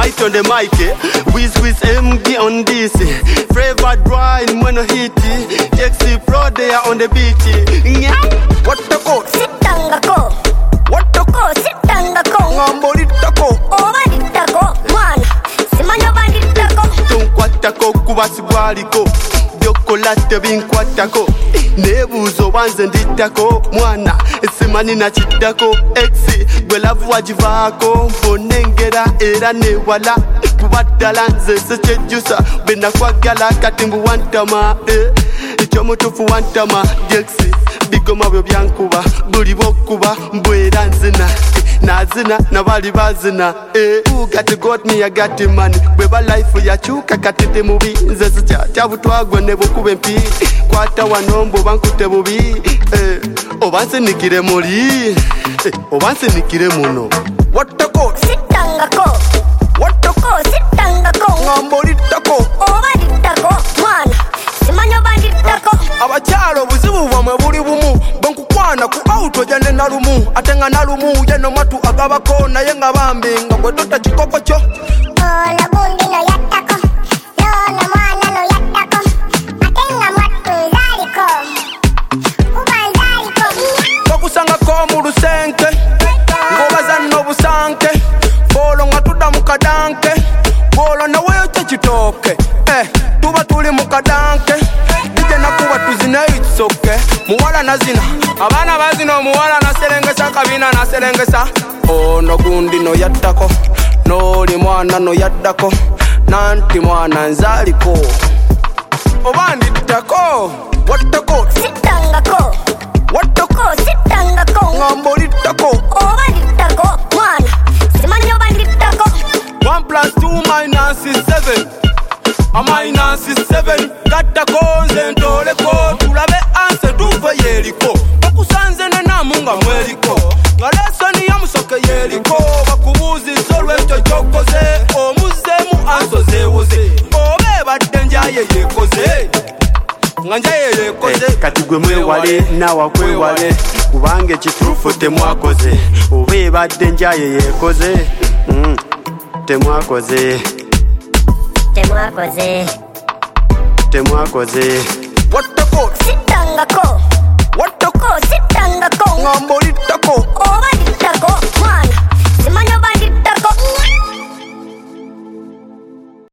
right on the mic. Wiz MD on this. Flavored wine when no hit. Jexy Pro they are on the beat. What the go? Sit down go. What the go? Sit down go. Ngambo litako. Over litako. Man. Simanya banditako. Tunkwatako kubasibwaliko. Byokolate binkwatako. Nebuzo banze nditako. Mwana simani na chitako. Exi gwelavu wajivako. Mbonengera era newala. Kubadala nze sechejusa. Bena kwa gala katimbu wantama. Ichomutufu wantama. Jexi bigoma byo byankuba. Buli bokuba mbwera nzina. Nazina na bali bazina. Who got the got me, I got the money. Bweba life ya chuka katete mubi. Nze sicha butwagwa nebo kubempi. Kwata wanombo bankute bubi. Obanse nikire muri. Obanse nikire muno. What the go? Sit down go. What the go? Sit down go. Ngambo litako. Over litako. Man. Simanya banditako. Abachalo buzibu bwamwe buli bumu. Bankukwana ku auto jane nalumu. Atenga nalumu yeno matu agabako naye nga bambi nga gwe tota kikoko kyo. Ono bundi no yattako. Lono mwana no yattako. Atenga matu zaliko. Ubanzaliko. Bakusangako mu lusenke. Ngobaza n'obusanke. Bolo nga tudda mu kadanke. Bolo naweyo kyekitooke. Tuba tuli mu kadanke. Tujja nakuba tuzine itsoke. Muwala nazina. Abana bazina omuwala naserengesa kabina naserengesa. Ono gundi no yattako. Noli mwana no yaddako. Nanti mwana nzaliko. Obandittako. Wattako. Sit down go. Wattako. Sit down go. Ngambo littako. Over litako. Man. Simanya banditako. 1 + 2 - 7. A -7. Gattako nze ntoleko. Tulabe anse tuve yeriko. Bakusanze ne namunga mweriko. Nga lesoni ya musoke yeriko. Bakubuuziza olw'ekyo ky'okoze. Omuzeemu ansozeewoze. Oba ebadde njaye yeekoze. Nga njaye yeekoze. Kati gwe mwewale nawa kwewale. Kubanga ekituufu temwakoze. Oba ebadde njaye yeekoze. Temwakoze. Temwakoze. Temwakoze.